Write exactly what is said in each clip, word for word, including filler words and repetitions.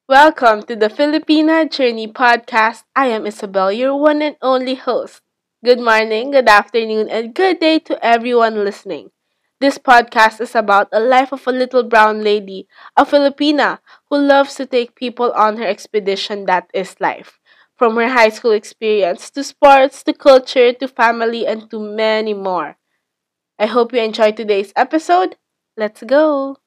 Welcome to the Filipina Journey podcast. I am Isabel, your one and only host. Good morning, good afternoon, and good day to everyone listening. This podcast is about a life of a little brown lady, a Filipina who loves to take people on her expedition that is life. From her high school experience to sports to culture to family and to many more. I hope you enjoyed today's episode. Let's go!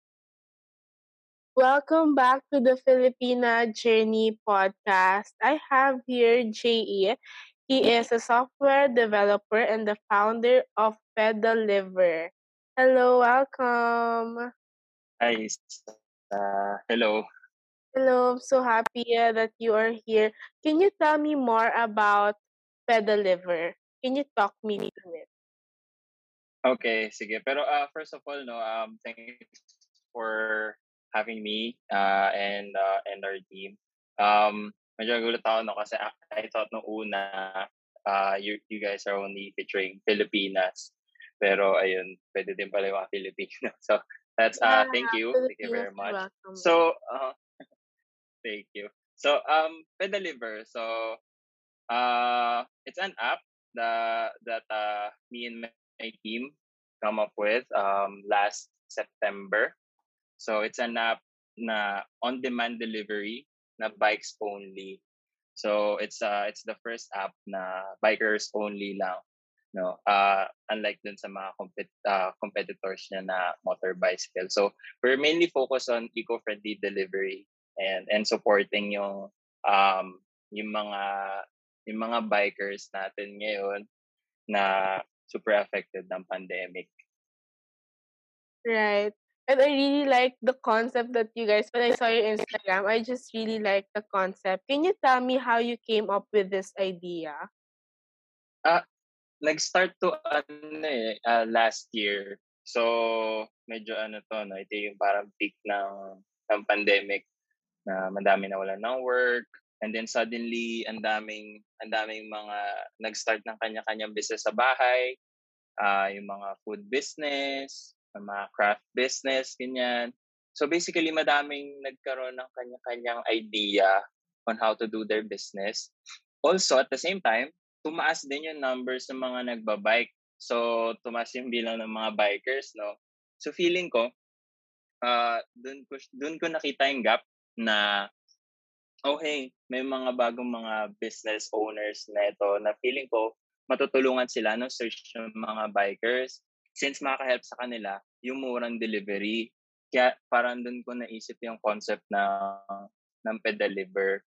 Welcome back to the Filipina Journey podcast. I have here J E. He is a software developer and the founder of Pedaliver. Hello, welcome. Hi, uh, hello. Hello, I'm so happy uh, that you are here. Can you tell me more about Pedaliver? Can you talk me through it? Okay, sige. Pero uh, first of all, no, um, thanks for having me uh, and uh, and our team. Um, medyo nagulat ako no kasi I, I thought no una uh, you you guys are only featuring Filipinas. Pero ayun, pwede din pala yung mga Filipino. So that's Yeah, uh thank you. Thank you Filipinos very are much. welcome. So uh, thank you. So um Pedaliver. So Uh, it's an app that that uh, me and my team come up with um, last September. So it's an app na on-demand delivery na bikes only. So it's uh it's the first app na bikers only lang. No, uh, unlike dun sa mga compet- uh, competitors niya na motor bicycle. So we're mainly focused on eco-friendly delivery and and supporting yung um yung mga yung mga bikers natin ngayon na super affected ng pandemic. Right. And I really like the concept that you guys, when I saw your Instagram, I just really like the concept. Can you tell me how you came up with this idea? Ah, nag-start to ano eh, ah, last year. So medyo ano to no, ito yung parang peak ng ng pandemic na madami nawalan ng work. And then suddenly, ang daming, ang daming mga nag-start ng kanya-kanyang business sa bahay, ah yung mga food business, yung mga craft business, ganyan. So basically, madaming nagkaroon ng kanya-kanyang idea on how to do their business. Also, at the same time, tumaas din yung numbers ng mga nagbabike. So, tumaas yung bilang ng mga bikers, no? So, feeling ko, uh, dun ko, dun ko nakita yung gap na okay, may mga bagong mga business owners na ito na feeling ko matutulungan sila no search ng mga bikers since makaka-help sa kanila yung murang delivery. Kaya parang doon ko naisip yung concept ng ng Pedaliver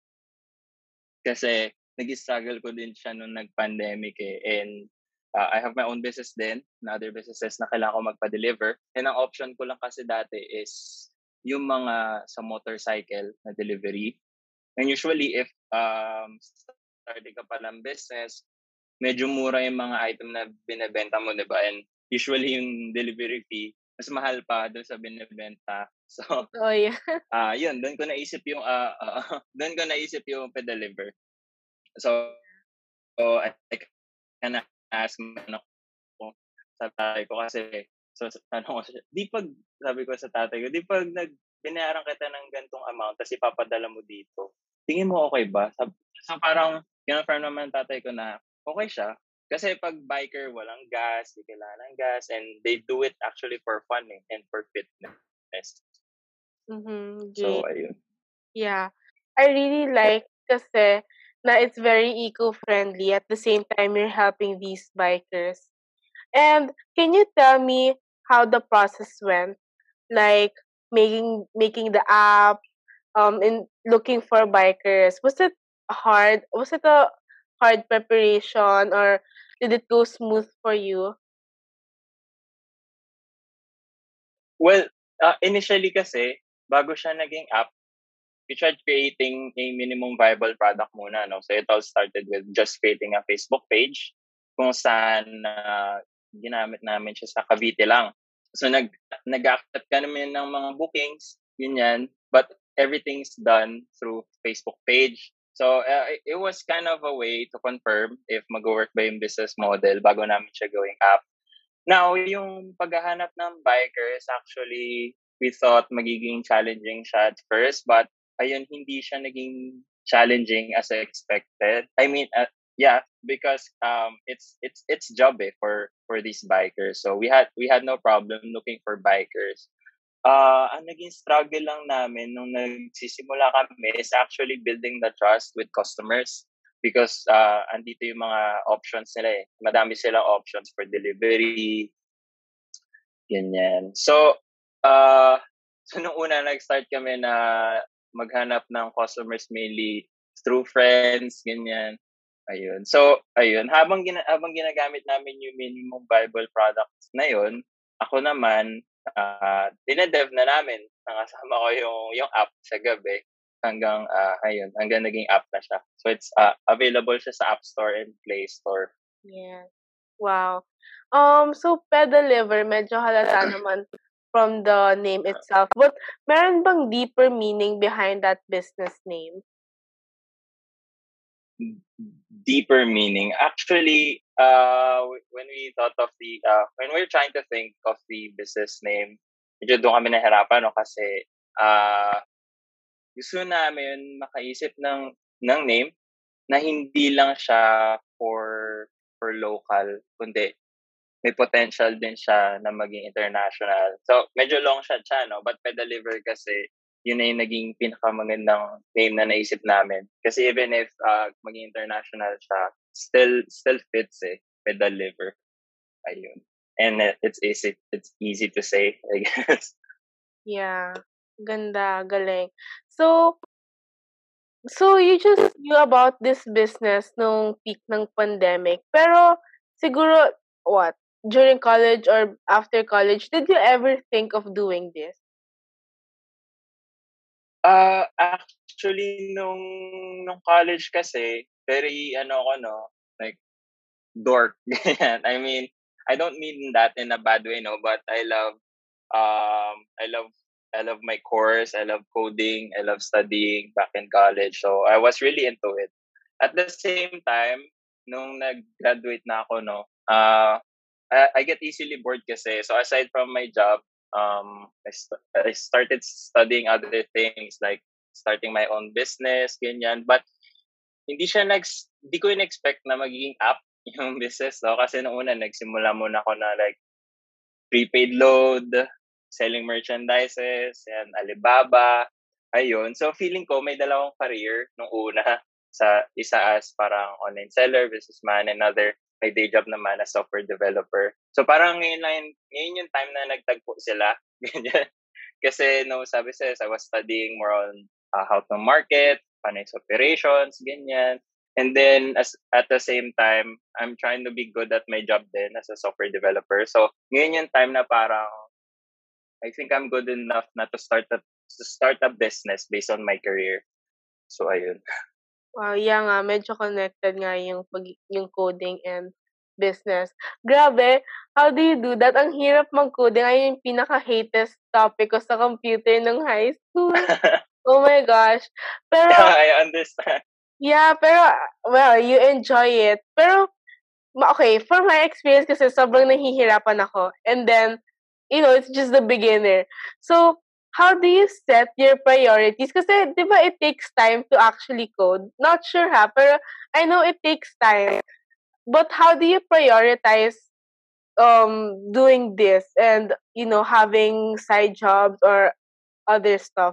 kasi nag-struggle ko din siya nung nag-pandemic eh and uh, I have my own business din na other businesses na kailangan ko magpa-deliver and ang option ko lang kasi dati is yung mga sa motorcycle na delivery. And usually, if um, starting ka pa ng business, medyo mura yung mga item na binebenta mo, di ba? And usually, yung delivery fee, mas mahal pa doon sa binebenta. So, Oh, yeah. ah uh, yun, doon ko naisip yung, uh, uh, doon ko naisip yung Pedaliver. So, so I, I kind of ask ano ko sa tatay ko kasi, so, tanong ko siya, di pag, sabi ko sa tatay ko, di pag nag, binayaran kita ng gantong amount, tapos ipapadala mo dito, tingin mo okay ba? So, so parang, kinonfirm naman ng tatay ko na okay siya. Kasi pag biker, walang gas, di kailangan ng gas, and they do it actually for fun eh, and for fitness. Mm-hmm. So, ayun. Yeah. I really like kasi na it's very eco-friendly. At the same time, you're helping these bikers. And can you tell me how the process went? Like making making the app, um, in looking for bikers. Was it hard? Was it a hard preparation or did it go smooth for you? Well, uh, initially kasi, bago siya naging app, we tried creating a minimum viable product muna. No? So it all started with just creating a Facebook page kung saan uh, ginamit namin siya sa Cavite lang. So nag nag-accept kami ng mga bookings, ganyan, but everything's done through Facebook page. So uh, it was kind of a way to confirm if mag-work ba yung business model bago namin siya gawing app. Now, yung paghahanap ng bikers, actually, we thought magiging challenging siya at first, but ayun, hindi siya naging challenging as expected. I mean, uh, yeah, because um, it's it's it's job eh for for these bikers. So we had we had no problem looking for bikers. Ah, ang naging struggle lang namin nung nagsisimula kami is actually building the trust with customers because uh, andito yung mga options nila eh. Madami silang options for delivery, ganyan. So, uh, so nung una nag-start kami na maghanap ng customers mainly through friends, ganyan. Ayun. So, ayun, habang gina habang ginagamit namin yung minimum viable products na yun, ako naman, ah, dine-dev na namin. Nakasama ko yung yung app sa gabi hanggang, ah, ayun, hanggang naging app na siya. So, it's, ah, available siya sa App Store and Play Store. Yes. Wow. Um, so Pedaliver, medyo halata naman from the name itself. But meron bang deeper meaning behind that business name? Deeper meaning. Actually, uh, when we thought of the, uh, when we were trying to think of the business name, medyo doon kami nahirapan, no? Kasi, uh, gusto namin makaisip ng, ng name na hindi lang siya for, for local, kundi may potential din siya na maging international. So, medyo long shot siya, no? But Pedaliver kasi, yun na yung naging pinakamagandang name na naisip namin. Kasi even if uh, maging international siya, still still fits eh, Pedaliver. Ayun. And it, it's easy it's easy to say, I guess. Yeah. Ganda, galing. So, so you just knew about this business nung peak ng pandemic. Pero siguro, what? During college or after college, did you ever think of doing this? Uh, actually, nung, nung college kasi, very, ano ko, no, like, dork. Ganyan. I mean, I don't mean that in a bad way, no, but I love, um, I love, I love my course. I love coding. I love studying back in college. So I was really into it. At the same time, nung nag-graduate na ako, no, uh, I, I get easily bored kasi. So aside from my job, um, I, st- I started studying other things like starting my own business, ganyan. But hindi siya nag hindi ko in-expect na magiging app yung business, no? Kasi nung una, nagsimula muna ako na like prepaid load, selling merchandises, yan, Alibaba, ayun. So feeling ko may dalawang career nung una. Sa isa as parang online seller, businessman, another may day job naman as software developer. So parang ngayon lang, yun- ngayon yung time na nagtagpo sila. Ganyan. Kasi no, sabi sa I was studying more on uh, how to market, finance operations, ganyan. And then as at the same time, I'm trying to be good at my job din as a software developer. So ngayon yung time na parang I think I'm good enough na to start a to start a business based on my career. So ayun. Wow, yeah nga, medyo connected nga yung pag yung coding and business. Grabe, how do you do that? Ang hirap mag-coding. Ayun yung pinaka-hatest topic ko sa computer nung high school. Oh my gosh. Pero, I understand. yeah, pero, well, you enjoy it. Pero, ma- okay, for my experience kasi sobrang nahihirapan ako. And then, you know, it's just the beginner. So, how do you set your priorities? Kasi, di ba, it takes time to actually code. Not sure ha, pero I know it takes time. But how do you prioritize um doing this and, you know, having side jobs or other stuff?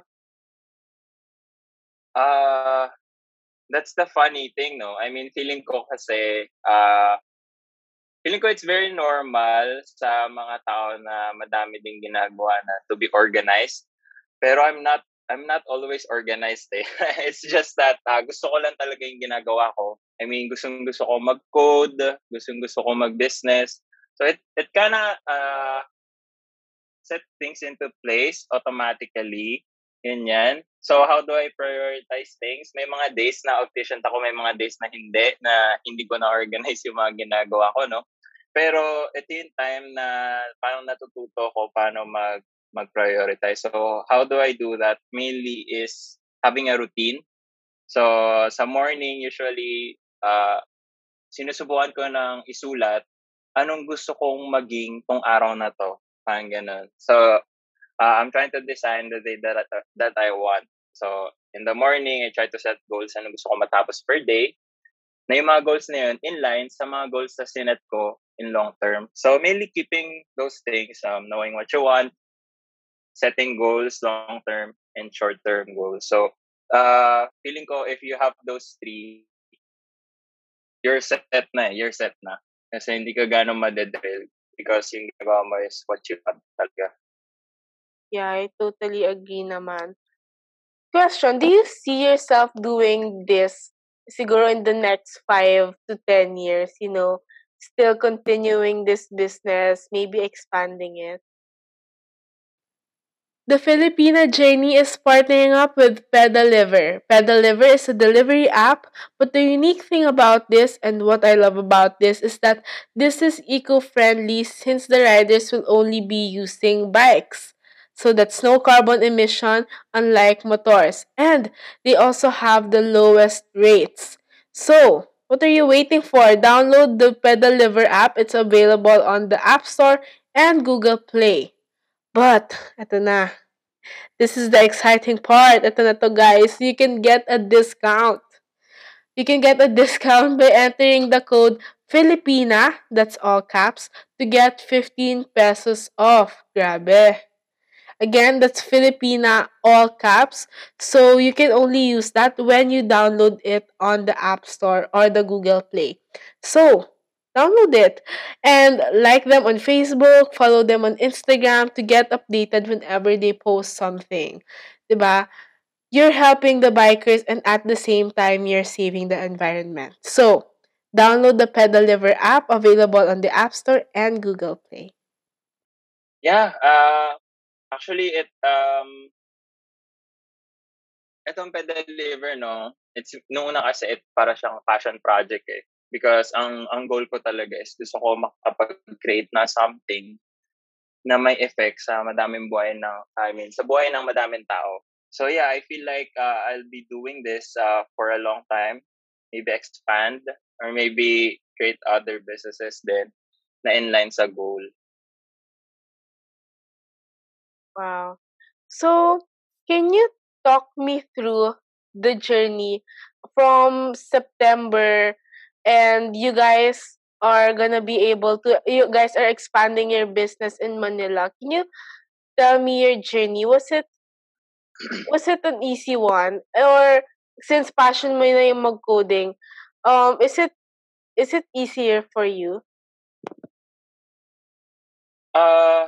Uh that's the funny thing, no? I mean, feeling ko kasi uh feeling ko it's very normal sa mga tao na madami ding ginagawa na to be organized. Pero I'm not I'm not always organized eh. It's just that uh, gusto ko lang talaga yung ginagawa ko. I mean, gustong gusto ko mag-code, gustong gusto ko mag-business. So it it kind of uh, set things into place automatically. Yun yan. So how do I prioritize things? May mga days na efficient ako, may mga days na hindi, na hindi ko na-organize yung mga ginagawa ko, no? Pero ito yung time na parang natututo ko paano mag mag-prioritize. So how do I do that? Mainly is having a routine. So sa morning, usually, uh, sinusubukan ko ng isulat anong gusto kong maging tong araw na to. Parang ganun. So, uh, I'm trying to design the day that, I- that I want. So, in the morning, I try to set goals ano gusto ko matapos per day. Na yung mga goals na yun, in line sa mga goals na sinet ko in long term. So, mainly keeping those things, um, knowing what you want, setting goals, long term, and short term goals. So, uh, feeling ko if you have those three, you're set na eh, you're set na. Kasi hindi ka ganong madedrill because yung ginagawa mo is what you want talaga. Yeah, I totally agree naman. Question, do you see yourself doing this siguro in the next five to ten years, you know, still continuing this business, maybe expanding it? The Filipina Journey is partnering up with Pedaliver. Pedaliver is a delivery app, but the unique thing about this and what I love about this is that this is eco-friendly since the riders will only be using bikes. So that's no carbon emission unlike motors. And they also have the lowest rates. So, what are you waiting for? Download the Pedaliver app. It's available on the App Store and Google Play. But, eto na. This is the exciting part. Ito na to, guys. You can get a discount. You can get a discount by entering the code Filipina, that's all caps, to get fifteen pesos off. Grabe. Again, that's Filipina, all caps. So you can only use that when you download it on the App Store or the Google Play. So, download it and like them on Facebook, follow them on Instagram to get updated whenever they post something. Diba? You're helping the bikers and at the same time you're saving the environment. So, download the Pedaliver app available on the App Store and Google Play. Yeah, uh, actually, it um, itong Pedaliver, no, it's, noong una kasi, it para siyang passion project eh. Because ang ang goal ko talaga is gusto ko makapag-create na something na may effect sa madaming buhay ng, I mean, sa buhay ng madaming tao. So yeah, I feel like uh, I'll be doing this uh, for a long time. Maybe expand or maybe create other businesses then na inline sa goal. Wow. So, can you talk me through the journey from September and you guys are gonna be able to, you guys are expanding your business in Manila. Can you tell me your journey? Was it, was it an easy one? Or since passion mo na yung mag-coding, um, is it, is it easier for you? Uh,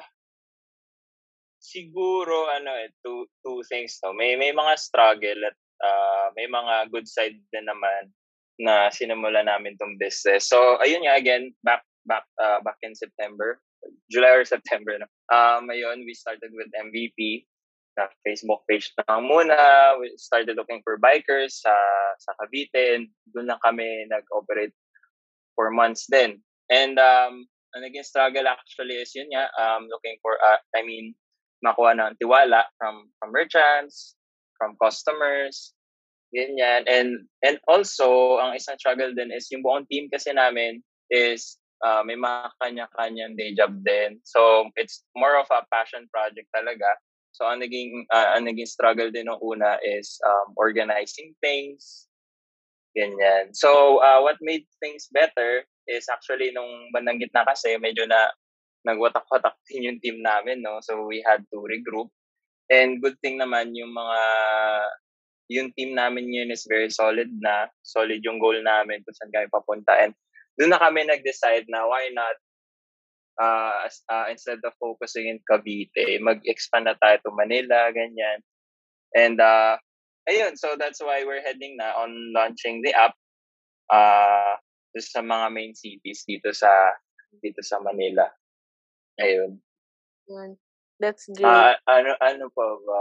siguro, ano eh, two, two things to. May, may mga struggle at uh, may mga good side din naman na sinimula namin tong business. So, ayun nga, again, back back uh, back in September, July or September, no? Um, ayun, we started with M V P, na Facebook page lang muna. We started looking for bikers sa sa Cavite, and doon lang kami nag-operate for months din. And um, ang naging struggle actually is yun nga, um, looking for, uh, I mean, makuha ng tiwala from, from merchants, from customers, ganyan. And and also, ang isang struggle din is yung buong team kasi namin is uh, may mga kanya-kanyang day job din. So, it's more of a passion project talaga. So, ang naging, uh, ang naging struggle din ng una is um, organizing things, ganyan. So, uh, what made things better is actually nung bandang gitna kasi medyo na nagwatak-watak din yung team namin, no? So, we had to regroup. And good thing naman yung mga yung team namin yun is very solid na. Solid yung goal namin kung saan kami papunta. And doon na kami nag-decide na why not, uh, uh, instead of focusing in Cavite, mag-expand na tayo to Manila, ganyan. And, uh, ayun, so that's why we're heading na on launching the app uh, sa mga main cities dito sa dito sa Manila. Ayun. That's great. Uh, ano, ano pa ba?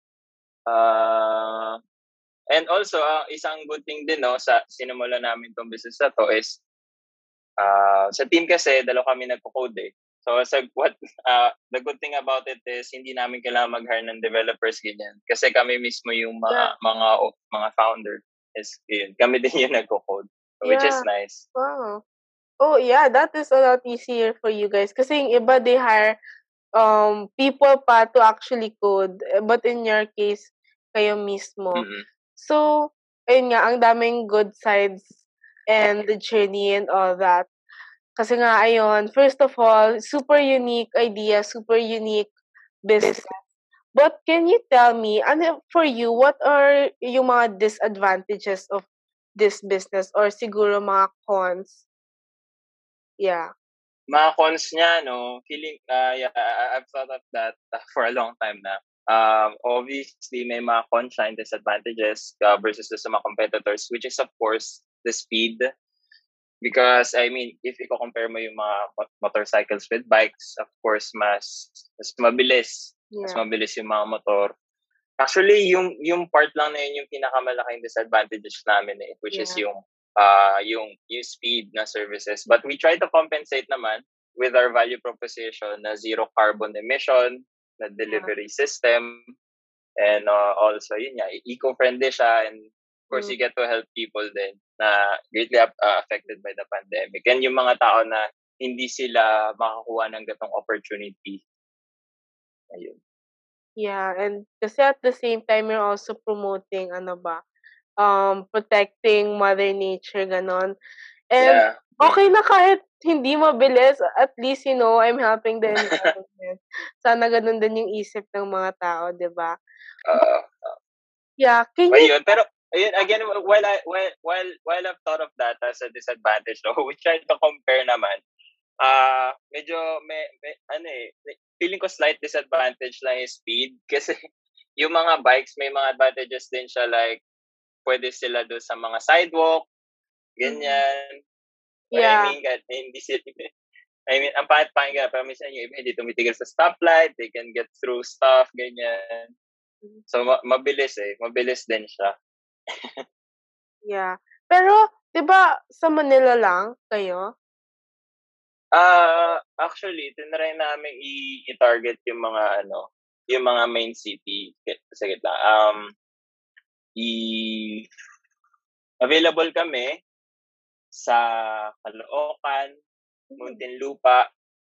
Uh, and also, uh, isang good thing din no, sa sinimula namin tong business na to is uh, sa team kasi, dalawa kami nagko-code eh. So, sa, what, uh, the good thing about it is hindi namin kailangan mag-hire ng developers ganyan. Kasi kami mismo yung mga, yeah. mga, mga founder. Is, yun, kami din yung nagko-code. So, yeah. Which is nice. Wow. Oh, yeah, that is a lot easier for you guys. Kasi yung iba, they hire um people pa to actually code. But in your case, kayo mismo. Mm. So, ayun nga, ang daming good sides and the journey and all that. Kasi nga, ayun, first of all, super unique idea, super unique business. But can you tell me, ano for you, what are yung mga disadvantages of this business or siguro mga cons? Yeah. Mga cons niya, no, feeling, uh, yeah, I- I've thought of that uh, for a long time na. Um, obviously, may mga cons siya and disadvantages uh, versus sa mga competitors, which is, of course, the speed. Because, I mean, if i-compare mo yung mga mot- motorcycles with bikes, of course, mas, mas mabilis. Mas Yeah. mabilis yung mga motor. Actually, yung yung part lang na yun yung pinakamalaking disadvantages namin eh, which is Yeah. yung uh yung yung speed na services. But we try to compensate naman with our value proposition na zero carbon emission, na delivery system, and uh, also yun nga, eco-friendly siya, and of course Mm. you get to help people din na greatly uh, affected by the pandemic. And yung mga tao na hindi sila makakuha ng gatong opportunity. Ayun. Yeah, and kasi at the same time, you're also promoting, ano ba, um, protecting Mother Nature, ganon. And Yeah. okay na kahit hindi mabilis, at least, you know, I'm helping the environment. Sana ganun din yung isip ng mga tao, di ba? Uh, Yeah, can you... Ayun, pero ayun again, while I while while while I've thought of that as a disadvantage, no, we try to compare naman. Ah, uh, medyo may, may ano eh, feeling ko slight disadvantage lang yung speed kasi yung mga bikes may mga advantages din siya, like pwede sila doon sa mga sidewalk, ganyan. I Yeah. mean, kahit hindi sila, I mean, ang pangit pakinggan, pero minsan yung iba hindi tumitigil sa stoplight, they can get through stuff, ganyan. So, ma- mabilis eh. Mabilis din siya. Yeah. Pero, di ba sa Manila lang kayo? Ah, uh, actually, tinry namin i- i-target yung mga ano, yung mga main city. Sige lang. Um, i available kami sa Caloocan, Muntinlupa,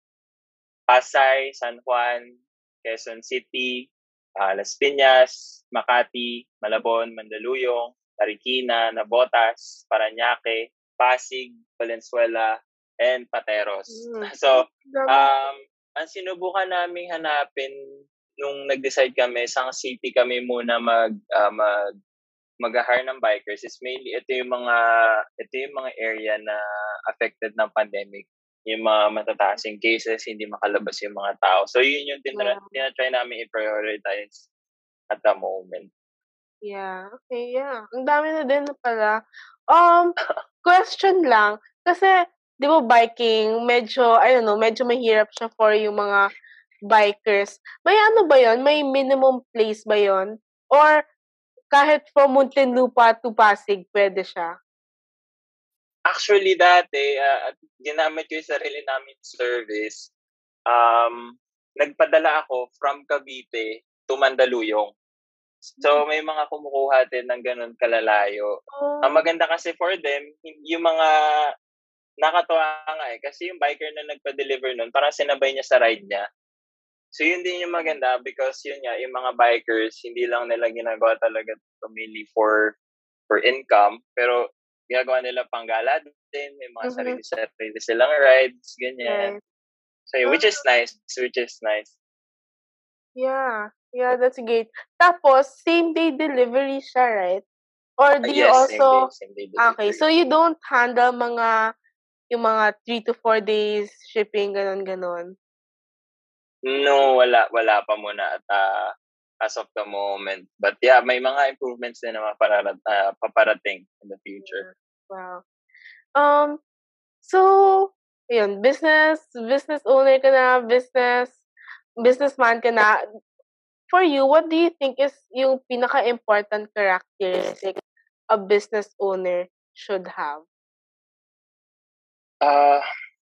Pasay, San Juan, Quezon City, uh, Las Piñas, Makati, Malabon, Mandaluyong, Marikina, Navotas, Parañaque, Pasig, Valenzuela, and Pateros. Mm. So, um, ang sinubukan naming hanapin nung nag-decide kami, sa city kami muna mag uh, mag mag-hire ng bikers is mainly ito yung mga ito yung mga area na affected ng pandemic, yung mga matatasing cases, hindi makalabas yung mga tao. So yun yung tinra- Yeah. tinatry namin i-prioritize at the moment. Yeah, okay, yeah. Ang dami na din pala. Um, question lang, kasi, di ba biking, medyo, I don't know, medyo mahirap siya for yung mga bikers. May ano ba yon? May minimum place ba yon? Or kahit from Muntinlupa to Pasig, pwede siya? Actually, dati, uh, ginamit ko yung sarili namin service. Um, nagpadala ako from Cavite to Mandaluyong. So, may mga kumukuha din ng ganun kalalayo. Oh. Ang maganda kasi for them, yung mga nakatuwa nga eh, kasi yung biker na nagpa-deliver nun, parang sinabay niya sa ride niya. So, yun din yung maganda because yun nga, yung mga bikers, hindi lang nila ginagawa talaga to mainly for for income, pero ginagawa nila panggala din, may mga Mhm. sarili-sarili silang rides, ganyan. Right. So, which is nice, which is nice. Yeah. Yeah, that's great. Tapos, same-day delivery siya, right? Or do Uh, you yes, same day, also... same day delivery. Okay, so you don't handle mga, yung mga three to four days shipping, ganon-ganon? No, wala, wala pa muna at uh, as of the moment. But yeah, may mga improvements din na mapararat, uh, paparating in the future. Wow. Um, so, yun, business, business owner ka na, business, businessman ka na. For you, what do you think is yung pinaka-important characteristic a business owner should have? Uh,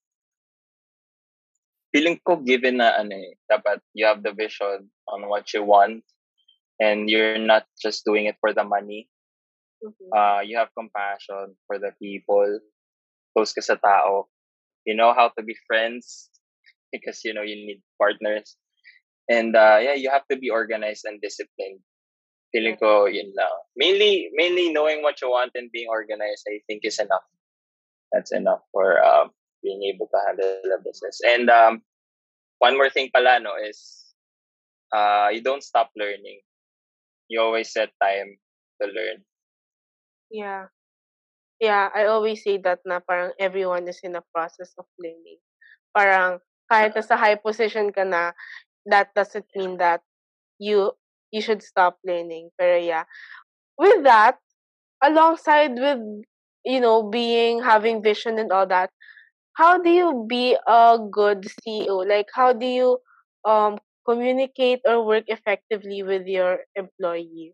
feeling ko given na ano eh, dapat you have the vision on what you want and you're not just doing it for the money. Mhm. Uh, you have compassion for the people, close ka sa tao. You know how to be friends because, you know, you need partners. And uh, yeah, you have to be organized and disciplined. Feeling ko, yun lang. Mainly, mainly knowing what you want and being organized, I think is enough. That's enough for um, being able to handle the business. And um, one more thing pala, no, is uh, you don't stop learning. You always set time to learn. Yeah. Yeah, I always say that na parang everyone is in a process of learning. Parang kahit Uh, nasa high position ka na, that doesn't mean that you you should stop learning. Pero yeah, with that, alongside with you know being having vision and all that, how do you be a good C E O? Like how do you um communicate or work effectively with your employees?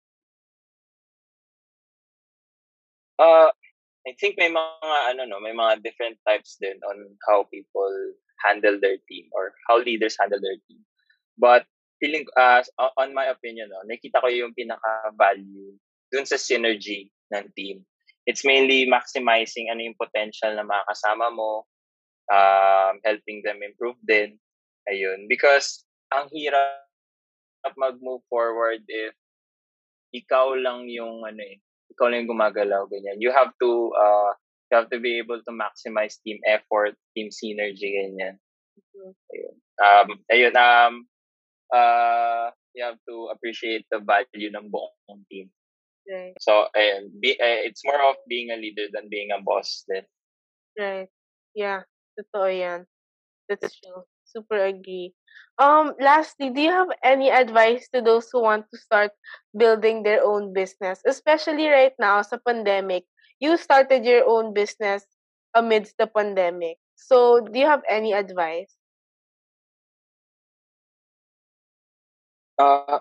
uh, I think may mga ano no, may mga different types din on how people handle their team or how leaders handle their team. But feeling uh, on my opinion, no, nakita ko yung pinaka-value dun sa synergy ng team. It's mainly maximizing ano yung potential ng mga kasama mo, um, helping them improve din. Ayun. Because ang hirap mag-move forward if ikaw lang yung ano eh, ikaw lang yung gumagalaw, ganyan. You have to uh, you have to be able to maximize team effort, team synergy, ganyan. Mhm. Ayun. Um, ayun, um, uh, you have to appreciate the value ng buong team. Right, So, ayun, be, eh, it's more of being a leader than being a boss then. right. Yeah, totoo yan. That's true. Super agree. Um, lastly, do you have any advice to those who want to start building their own business, especially right now sa pandemic? You started your own business amidst the pandemic. So, do you have any advice? Uh,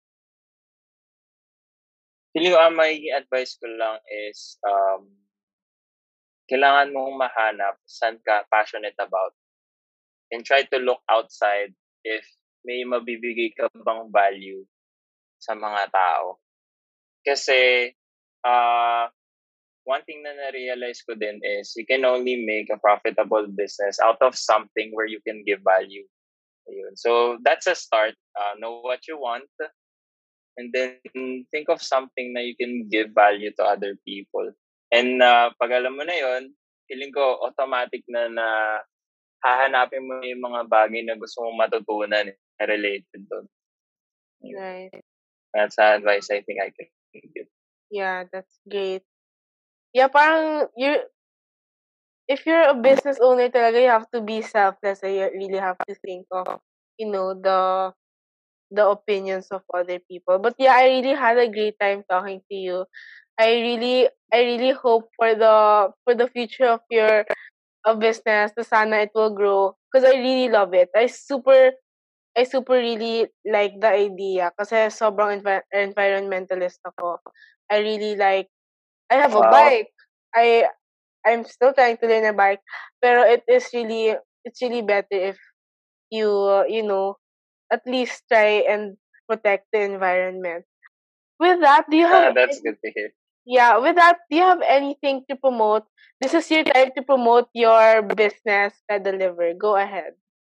feeling ko ang may advice ko lang is um, kailangan mong mahanap saan ka passionate about and try to look outside if may mabibigay ka bang value sa mga tao. Kasi uh, one thing na na-realize ko din is you can only make a profitable business out of something where you can give value. Ayun. So that's a start. Uh, know what you want and then think of something na you can give value to other people. And uh, pag alam mo na yon, feeling ko automatic na na hahanapin mo yung mga bagay na gusto mong matutunan eh, na related doon. Ayun. Right. That's the advice I think I can give. Yeah, that's great. Yeah, parang you if you're a business owner talaga, you have to be selfless. And you really have to think of, you know, the the opinions of other people. But yeah, I really had a great time talking to you. I really I really hope for the for the future of your of business na sana it will grow because I really love it. I super I super really like the idea kasi sobrang envi- environmentalist ako. I really like I have a Wow. bike. I I'm still trying to learn a bike, pero it is really it's really better if you uh, you know at least try and protect the environment. With that, do you have That's any, good to hear. yeah, with that, do you have anything to promote? This is your time to promote your business at Deliver. Go ahead.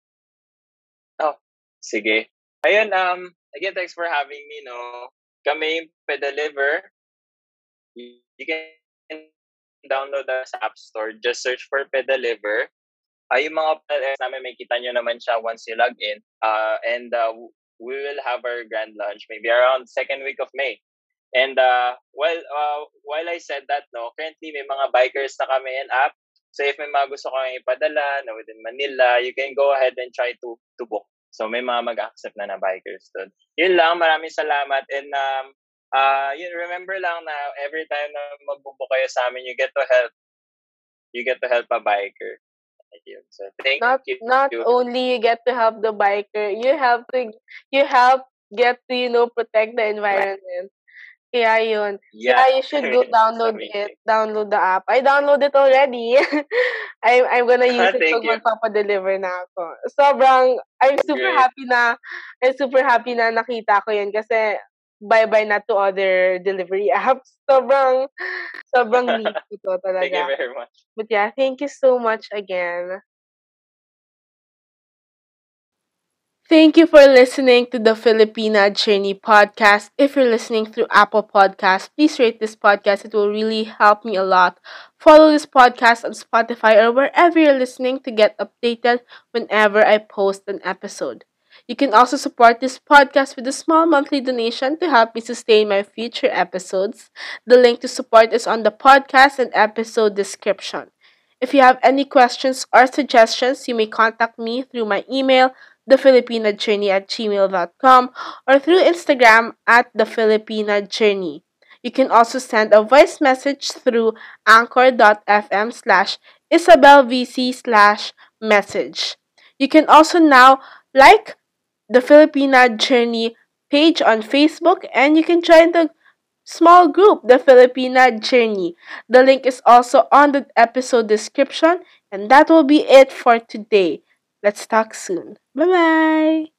Oh, sige. Ayun, um, again, thanks for having me, no? Kami, Pedaliver, you, you can download the sa App Store. Just search for Pedaliver. Uh, yung mga P L S namin, may kita nyo naman siya once you log in. Uh, and uh, we will have our grand launch maybe around second week of May. And uh, well, uh, while I said that, no, currently may mga bikers na kami in app. So if may mga gusto kang ipadala na within Manila, you can go ahead and try to to book. So may mga mag-accept na na bikers doon. Yun lang, maraming salamat. And um, uh, yun, remember lang na every time na magbubook kayo sa amin, you get to help. You get to help a biker. Yun. So thank Not you. not only you get to help the biker, you have to you help get to you know protect the environment. Kaya yun. Yeah, Yeah, you should go it's download it. amazing. Download the app. I downloaded it already. I'm I'm gonna use it Thank pag you. magpapa-deliver na ako. Sobrang, I'm super Great. happy na, I'm super happy na nakita ko yun kasi bye-bye na to other delivery apps. Sobrang, sobrang need ko to Thank you talaga. very much. But yeah, thank you so much again. Thank you for listening to the Filipina Journey podcast. If you're listening through Apple Podcasts, please rate this podcast. It will really help me a lot. Follow this podcast on Spotify or wherever you're listening to get updated whenever I post an episode. You can also support this podcast with a small monthly donation to help me sustain my future episodes. The link to support is on the podcast and episode description. If you have any questions or suggestions, you may contact me through my email, thefilipinajourney at gmail dot com, or through Instagram at thefilipinajourney. You can also send a voice message through anchor.fm slash isabelvc slash message. You can also now like the Filipina Journey page on Facebook, and you can join the small group, the Filipina Journey. The link is also on the episode description, and that will be it for today. Let's talk soon. Bye bye.